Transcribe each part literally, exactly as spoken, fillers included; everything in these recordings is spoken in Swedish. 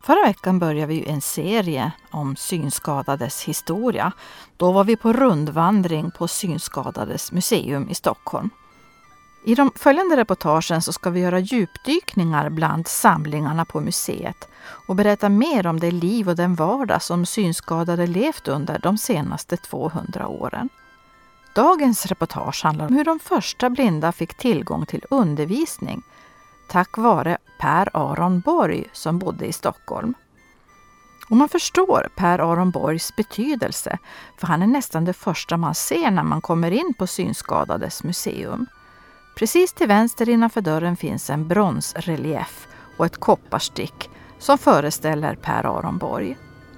Förra veckan började vi en serie om synskadades historia. Då var vi på rundvandring på Synskadades museum i Stockholm. I de följande reportagen så ska vi göra djupdykningar bland samlingarna på museet och berätta mer om det liv och den vardag som synskadade levt under de senaste tvåhundra åren. Dagens reportage handlar om hur de första blinda fick tillgång till undervisning tack vare Per Aron Borg som bodde i Stockholm. Och man förstår Per Aron Borgs betydelse, för han är nästan det första man ser när man kommer in på Synskadades museum. Precis till vänster innanför dörren finns en bronsrelief och ett kopparstick som föreställer Per Aron Borg.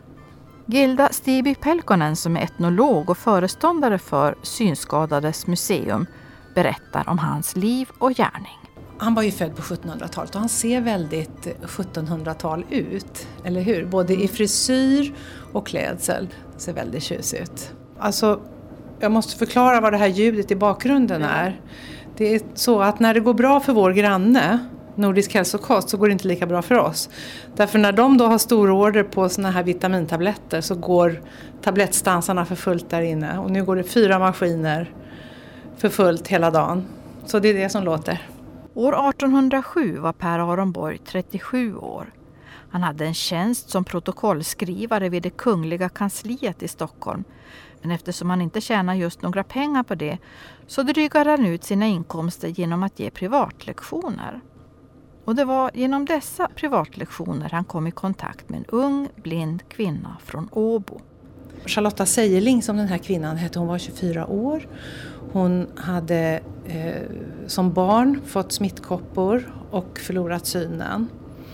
Gilda Stiby-Pelkonen, som är etnolog och föreståndare för Synskadades museum, berättar om hans liv och gärning. Han var ju född på sjuttonhundratalet och han ser väldigt sjuttonhundratal ut, eller hur? Både i frisyr och klädsel. Det ser väldigt tjusigt ut. Alltså, jag måste förklara vad det här ljudet i bakgrunden är. Det är så att när det går bra för vår granne, Nordisk hälsokost, så går det inte lika bra för oss. Därför när de då har stora order på såna här vitamintabletter så går tablettstansarna för fullt där inne. Och nu går det fyra maskiner för fullt hela dagen. Så det är det som låter. År artonhundrasju var Per Aron Borg trettiosju år. Han hade en tjänst som protokollskrivare vid det kungliga kansliet i Stockholm. Men eftersom han inte tjänar just några pengar på det så drygade han ut sina inkomster genom att ge privatlektioner. Och det var genom dessa privatlektioner han kom i kontakt med en ung blind kvinna från Åbo. Charlotta Sejerling, som den här kvinnan hette, hon var tjugofyra år. Hon hade eh, som barn fått smittkoppor och förlorat synen.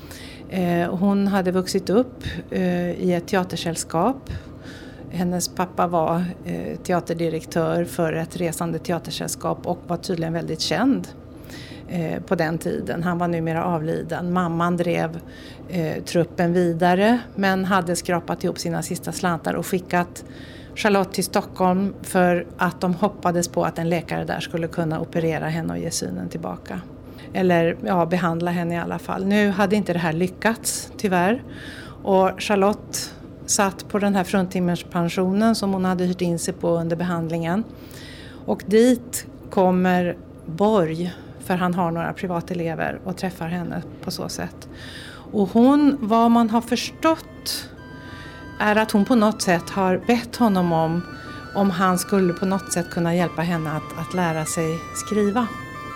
Eh, hon hade vuxit upp eh, i ett teatersällskap. Hennes pappa var eh, teaterdirektör för ett resande teatersällskap och var tydligen väldigt känd eh, på den tiden. Han var numera avliden. Mamman drev eh, truppen vidare men hade skrapat ihop sina sista slantar och skickat Charlotte till Stockholm för att de hoppades på att en läkare där skulle kunna operera henne och ge synen tillbaka. Eller ja, behandla henne i alla fall. Nu hade inte det här lyckats tyvärr. Och Charlotte satt på den här fruntimmerspensionen som hon hade hyrt in sig på under behandlingen. Och dit kommer Borg, för han har några privatelever, och träffar henne på så sätt. Och hon, vad man har förstått, är att hon på något sätt har bett honom om om han skulle på något sätt kunna hjälpa henne att, att lära sig skriva.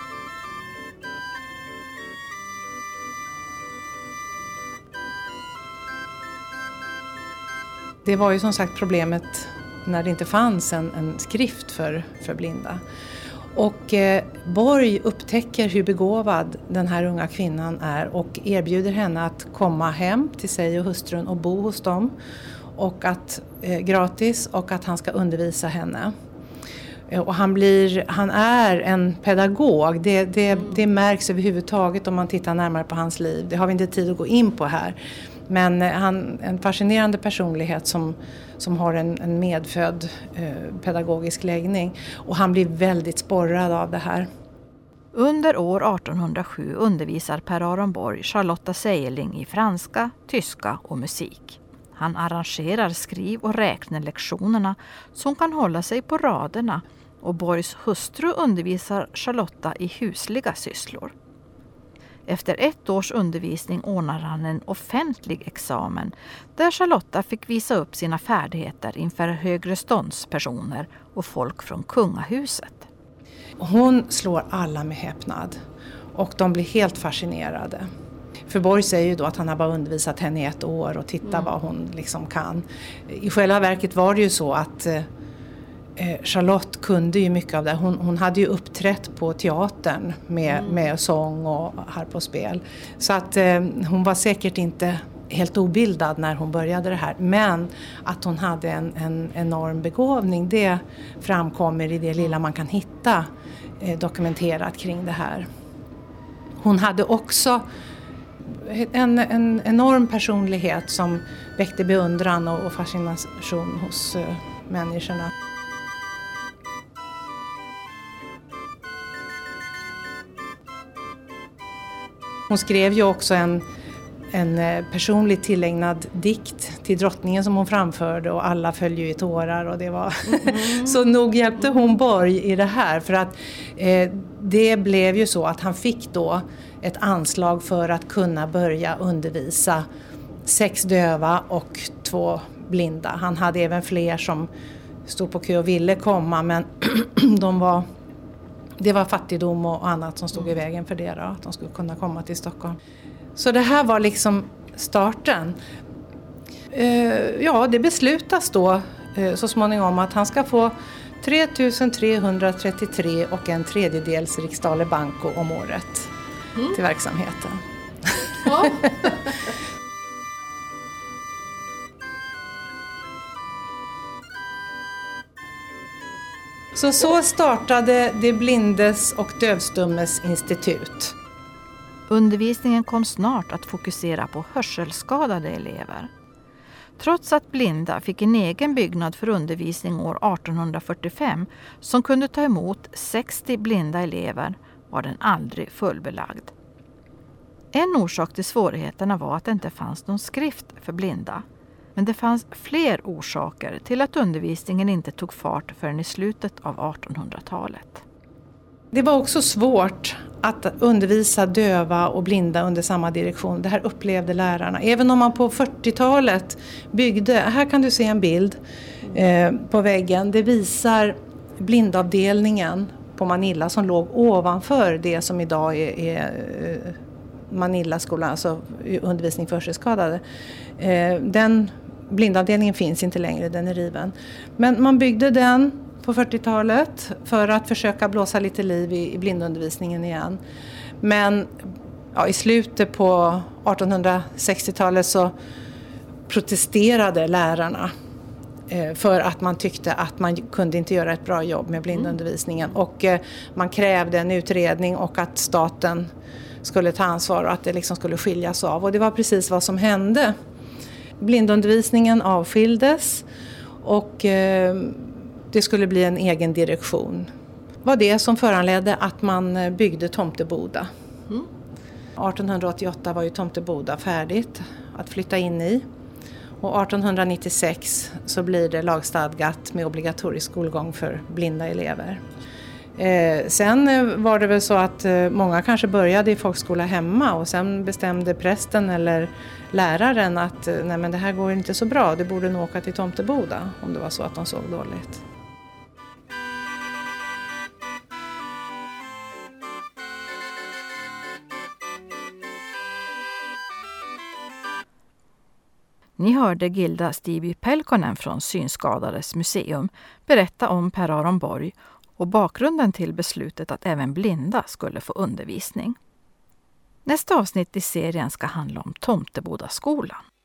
Det var ju som sagt problemet när det inte fanns en, en skrift för, för blinda. Och eh, Borg upptäcker hur begåvad den här unga kvinnan är och erbjuder henne att komma hem till sig och hustrun och bo hos dem. Och att eh, gratis och att han ska undervisa henne. Eh, och han, blir, han är en pedagog. Det, det, det märks överhuvudtaget om man tittar närmare på hans liv. Det har vi inte tid att gå in på här. Men eh, han en fascinerande personlighet som, som har en, en medfödd eh, pedagogisk läggning. Och han blir väldigt sporrad av det här. Under år artonhundrasju undervisar Per Aron Borg Charlotta Sejerling i franska, tyska och musik. Han arrangerar skriv- och räknelektionerna så hon kan hålla sig på raderna, och Borgs hustru undervisar Charlotta i husliga sysslor. Efter ett års undervisning ordnar han en offentlig examen där Charlotta fick visa upp sina färdigheter inför högre ståndspersoner och folk från kungahuset. Hon slår alla med häpnad och de blir helt fascinerade. För Borg säger ju då att han har bara undervisat henne i ett år och titta mm. vad hon liksom kan. I själva verket var det ju så att eh, Charlotte kunde ju mycket av det. Hon, hon hade ju uppträtt på teatern med, mm. med sång och harpospel. Så att eh, hon var säkert inte helt obildad när hon började det här. Men att hon hade en, en enorm begåvning, det framkommer i det lilla man kan hitta eh, dokumenterat kring det här. Hon hade också En, en enorm personlighet som väckte beundran och, och fascination hos uh, människorna. Hon skrev ju också en en personligt tillägnad dikt till drottningen som hon framförde och alla föll ju i tårar och det var mm. så nog hjälpte hon Borg i det här för att eh, det blev ju så att han fick då ett anslag för att kunna börja undervisa sex döva och två blinda. Han hade även fler som stod på kö och ville komma men de var, det var fattigdom och annat som stod i vägen för det då, att de skulle kunna komma till Stockholm. Så det här var liksom starten. Eh, ja, det beslutas då eh, så småningom att han ska få tre tusen trehundratrettiotre och en tredjedels riksdaler banco om året mm. till verksamheten. Ja. Så så startade det blindes och dövstummes institut. Undervisningen kom snart att fokusera på hörselskadade elever. Trots att blinda fick en egen byggnad för undervisning år artonhundrafyrtiofem som kunde ta emot sextio blinda elever var den aldrig fullbelagd. En orsak till svårigheterna var att det inte fanns någon skrift för blinda. Men det fanns fler orsaker till att undervisningen inte tog fart förrän i slutet av artonhundratalet. Det var också svårt att undervisa döva och blinda under samma direktion. Det här upplevde lärarna. Även om man på fyrtiotalet byggde, här kan du se en bild eh, på väggen. Det visar blindavdelningen på Manilla som låg ovanför det som idag är, är eh, Manilla-skolan, alltså undervisning för hörselskadade. Eh, den blindavdelningen finns inte längre, den är riven. Men man byggde den på fyrtiotalet för att försöka blåsa lite liv i, i blindundervisningen igen. Men ja, i slutet på artonhundrasextiotalet så protesterade lärarna eh, för att man tyckte att man kunde inte göra ett bra jobb med blindundervisningen. Och eh, man krävde en utredning och att staten skulle ta ansvar och att det liksom skulle skiljas av. Och det var precis vad som hände. Blindundervisningen avskildes och eh, det skulle bli en egen direktion. Det var det som föranledde att man byggde Tomteboda. Mm. artonhundraåttioåtta var ju Tomteboda färdigt att flytta in i. Och artonhundranittiosex så blir det lagstadgat med obligatorisk skolgång för blinda elever. Eh, sen var det väl så att eh, många kanske började i folkskola hemma och sen bestämde prästen eller läraren att eh, nej men det här går inte så bra, det borde nog åka till Tomteboda om det var så att de såg dåligt. Ni hörde Gilda Stiby-Pelkonen från Synskadades museum berätta om Per Aron Borg och bakgrunden till beslutet att även blinda skulle få undervisning. Nästa avsnitt i serien ska handla om Tomtebodaskolan.